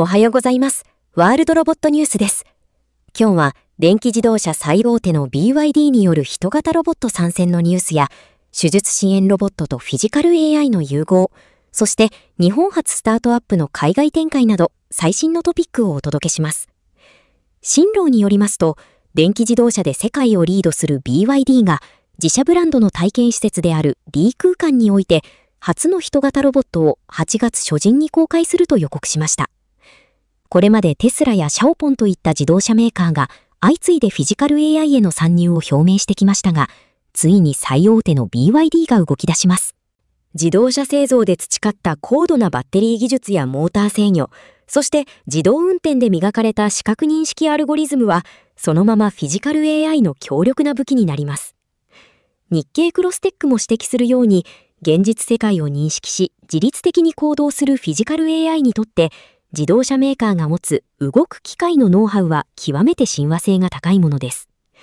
おはようございます。ワールドロボットニュースです。今日は電気自動車最大手の BYD による人型ロボット参戦のニュースや、手術支援ロボットとフィジカル AI の融合、そして日本初スタートアップの海外展開など最新のトピックをお届けします。新労によりますと、電気自動車で世界をリードする BYD が自社ブランドの体験施設である D 空間において初の人型ロボットを8月初旬に公開すると予告しました。これまでテスラやシャオポンといった自動車メーカーが相次いでフィジカル AI への参入を表明してきましたが、ついに最大手の BYD が動き出します。自動車製造で培った高度なバッテリー技術やモーター制御、そして自動運転で磨かれた視覚認識アルゴリズムは、そのままフィジカル AI の強力な武器になります。日経クロステックも指摘するように、現実世界を認識し、自律的に行動するフィジカル AI にとって、自動車メーカーが持つ動く機械のノウハウは極めて親和性が高いものです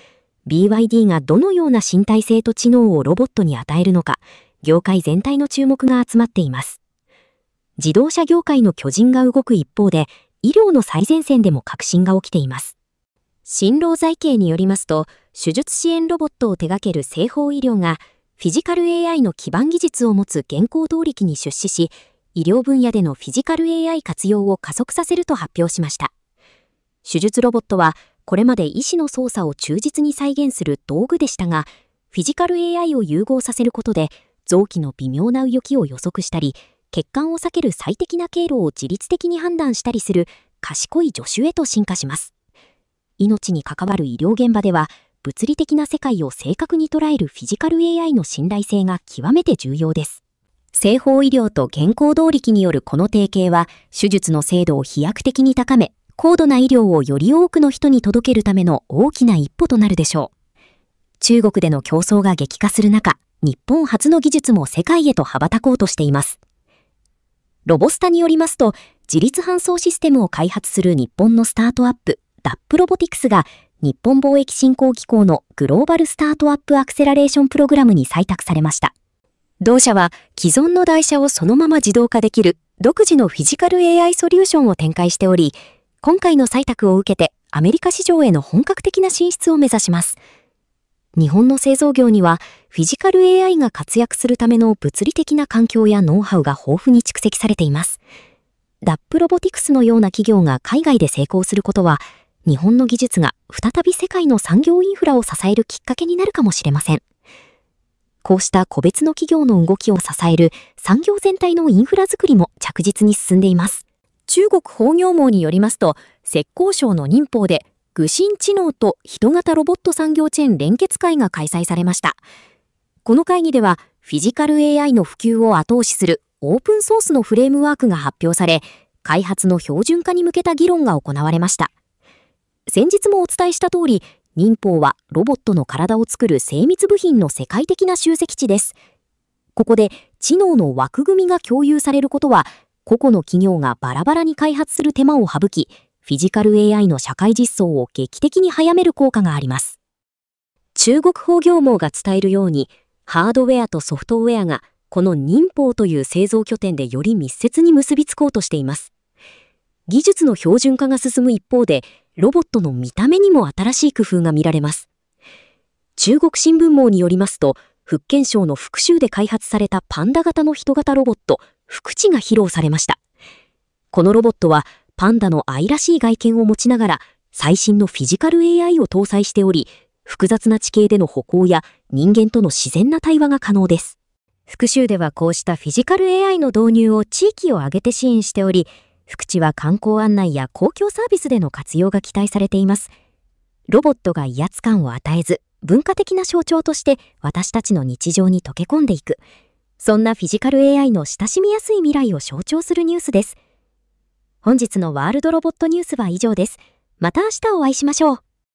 。BYD がどのような身体性と知能をロボットに与えるのか、業界全体の注目が集まっています。自動車業界の巨人が動く一方で、医療の最前線でも革新が起きています。新労財経によりますと、手術支援ロボットを手掛ける西方医療が、フィジカル AI の基盤技術を持つ現行動力に出資し、医療分野でのフィジカル AI 活用を加速させると発表しました。手術ロボットは、これまで医師の操作を忠実に再現する道具でしたが、フィジカル AI を融合させることで、臓器の微妙な動きを予測したり、血管を避ける最適な経路を自律的に判断したりする賢い助手へと進化します。命に関わる医療現場では、物理的な世界を正確に捉えるフィジカル AI の信頼性が極めて重要です。西方医療と現行動力によるこの提携は、手術の精度を飛躍的に高め、高度な医療をより多くの人に届けるための大きな一歩となるでしょう。中国での競争が激化する中、日本初の技術も世界へと羽ばたこうとしています。ロボスタによりますと、自律搬送システムを開発する日本のスタートアップ、ダップロボティクスが、日本貿易振興機構のグローバルスタートアップアクセラレーションプログラムに採択されました。同社は既存の台車をそのまま自動化できる独自のフィジカル AI ソリューションを展開しており、今回の採択を受けてアメリカ市場への本格的な進出を目指します。日本の製造業にはフィジカル AI が活躍するための物理的な環境やノウハウが豊富に蓄積されています。ダップロボティクスのような企業が海外で成功することは、日本の技術が再び世界の産業インフラを支えるきっかけになるかもしれません。こうした個別の企業の動きを支える産業全体のインフラ作りも着実に進んでいます。中国宝業網によりますと、浙江省の寧波で具心知能と人型ロボット産業チェーン連結会が開催されました。この会議では、フィジカル AI の普及を後押しするオープンソースのフレームワークが発表され、開発の標準化に向けた議論が行われました。先日もお伝えした通り、寧波はロボットの体を作る精密部品の世界的な集積地です。ここで知能の枠組みが共有されることは、個々の企業がバラバラに開発する手間を省き、フィジカル AI の社会実装を劇的に早める効果があります。中国宝業網が伝えるように、ハードウェアとソフトウェアがこの寧波という製造拠点でより密接に結びつこうとしています。技術の標準化が進む一方で、ロボットの見た目にも新しい工夫が見られます。中国新聞網によりますと、福建省の福州で開発されたパンダ型の人型ロボット、福智が披露されました。このロボットは、パンダの愛らしい外見を持ちながら、最新のフィジカル AI を搭載しており、複雑な地形での歩行や人間との自然な対話が可能です。福州ではこうしたフィジカル AI の導入を地域を挙げて支援しており、福智は観光案内や公共サービスでの活用が期待されています。ロボットが威圧感を与えず、文化的な象徴として私たちの日常に溶け込んでいく。そんなフィジカル AI の親しみやすい未来を象徴するニュースです。本日のワールドロボットニュースは以上です。また明日お会いしましょう。